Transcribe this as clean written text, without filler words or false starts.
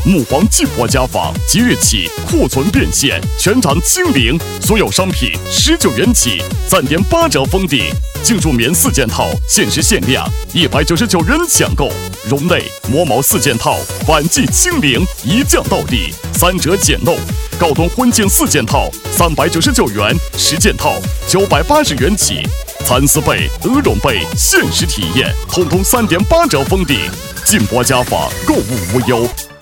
木皇进博家纺即日起库存变现，全场清零，所有商品19元起，暂点8折封顶。净助棉4件套限时限量199人抢购，绒内磨毛4件套反季清零，一降到底，3折捡漏。高端婚庆4件套399元，10件套980元起。蚕丝被、鹅绒被限时体验，统统3点8折封顶。进博家纺，购物无忧。